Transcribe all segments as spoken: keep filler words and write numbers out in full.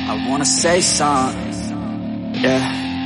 I wanna say something, yeah.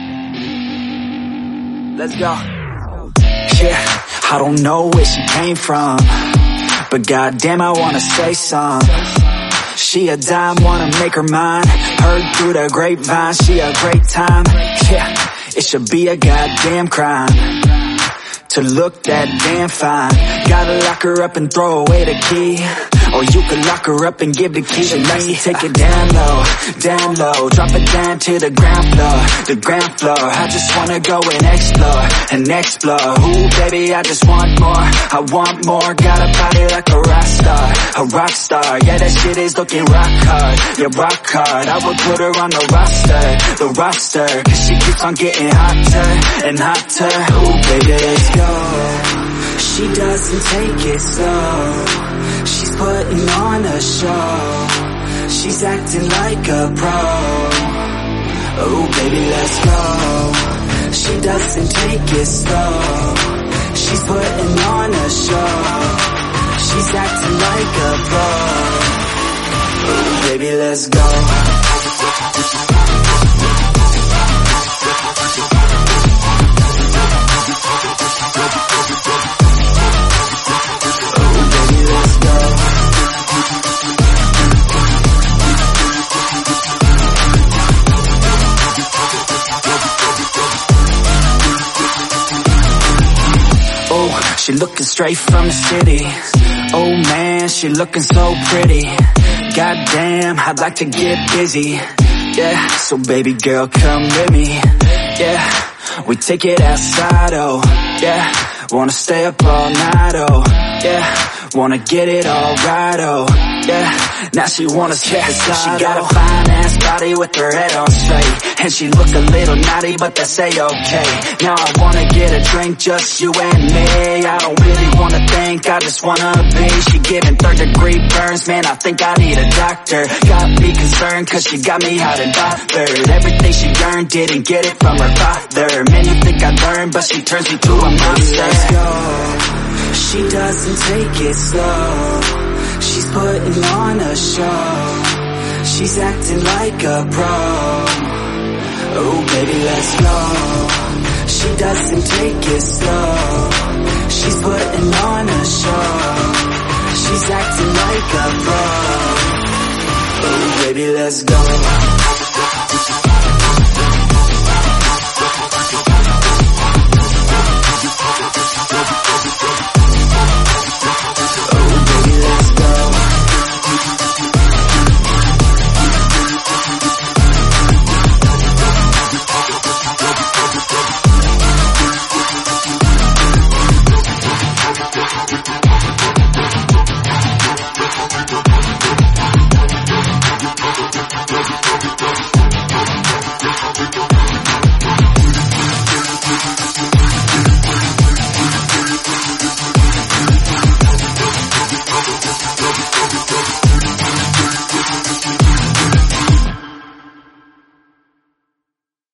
Let's go. Yeah, I don't know where she came from, but goddamn I wanna say something. She a dime, wanna make her mine. Heard through the grapevine, she a great time. Yeah, it should be a goddamn crime to look that damn fine. Gotta lock her up and throw away the key, or you could lock her up and give the key to me. Take it down low, down low, drop it down to the ground floor, the ground floor. I just wanna go and explore, and explore. Ooh baby, I just want more, I want more. Got a body like a rock star, a rock star. Yeah, that shit is looking rock hard, yeah rock hard. I would put her on the roster, the roster, cause she keeps on getting hotter and hotter. Ooh baby, let's go. She doesn't take it slow, she's putting on a show. She's acting like a pro. Oh baby, let's go. She doesn't take it slow, she's putting on a show. She's acting like a pro. Oh baby, let's go. She looking straight from the city. Oh man, she looking so pretty. Goddamn, I'd like to get busy. Yeah, so baby girl, come with me. Yeah, we take it outside, oh yeah. Wanna stay up all night, oh yeah. Wanna get it all right, oh yeah. Now she wanna skip aside. She got a fine ass body with her head on straight, and she look a little naughty, but that's a-okay. Now I wanna get a drink, just you and me. I don't really wanna think, I just wanna be. She giving third degree burns, man, I think I need a doctor. Got me concerned, cause she got me hot and bothered. Everything she earned, didn't get it from her father. Man, you think I learned, but she turns me to a monster. Let's go. She doesn't take it slow, she's putting on a show. She's acting like a pro. Oh baby, let's go. She doesn't take it slow, she's putting on a show. She's acting like a pro. Oh baby, let's go.